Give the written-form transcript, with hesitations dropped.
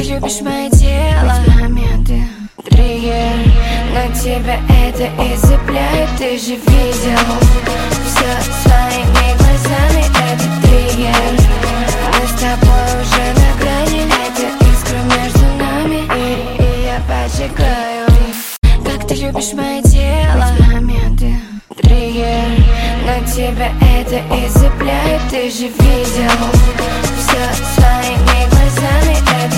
любишь мое тело, эти моменты триггер, но тебя это и цепляет. Ты же видел все своими глазами, это триггер. Мы с тобой уже на грани, это искра между нами, и я поджигаю. Как ты любишь мое тело, эти моменты триггер, но тебя это и цепляет. Ты же видел все своими глазами, это